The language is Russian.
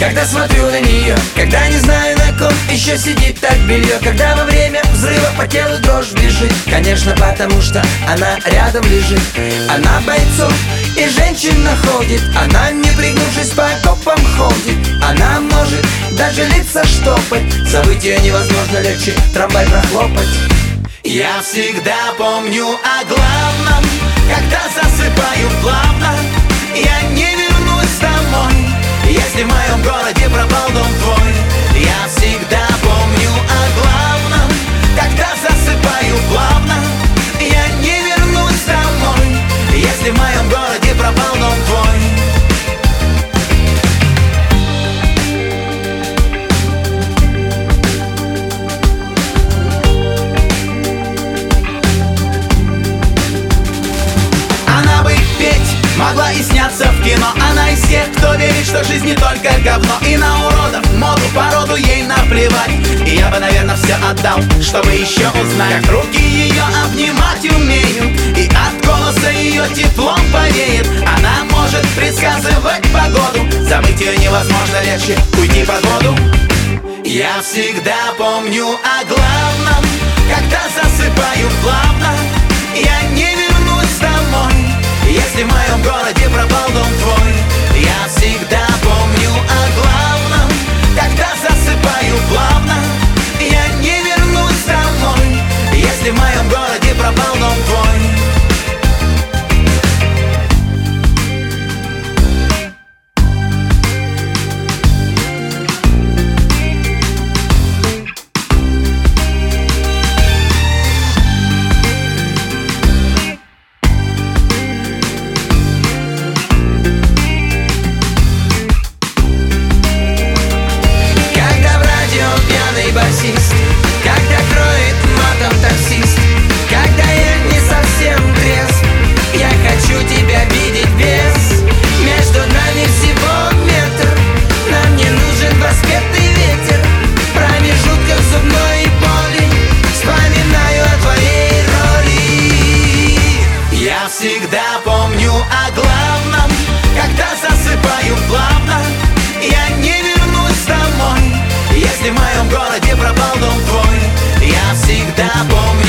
когда смотрю на нее, когда не знаю, на ком еще сидит так белье, когда во время взрыва по телу дрожь бежит. Конечно, потому что она рядом лежит. Она бойцов и женщин находит. Она, не пригнувшись, по окопам ходит. Она может даже лица штопать. Забыть ее невозможно, легче трамвай прохлопать. Я всегда помню о главном, когда засыпаю плавно. Я не вернусь домой, если в моем городе пропал дом твой. Я всегда помню о главном, когда засыпаю плавно. Я не вернусь домой, если в моем городе пропал дом твой. Могла и сняться в кино. Она из тех, кто верит, что жизнь не только говно. И на уродов, моду, породу ей наплевать. И я бы, наверное, все отдал, чтобы еще узнать, как руки ее обнимать умеют, и от голоса ее теплом повеет. Она может предсказывать погоду. Забыть ее невозможно, легче уйти под воду. Я всегда помню о главном, когда засыпаю плавно. Я не вернусь домой, если в моем городе пропал дом твой. Я всегда помню о главном, когда засыпаю плавно. Я не вернусь домой, если в моем городе пропал дом твой. Когда кроет матом таксист, когда я не совсем трезв, я хочу тебя видеть без. Между нами всего метр, нам не нужен рассветный ветер. В промежутках зубной боли вспоминаю о твоей роли. Я всегда помню о главном, когда засыпаю плавно. Я не вернусь домой, если в моем городе пропал дом твой. Я всегда помню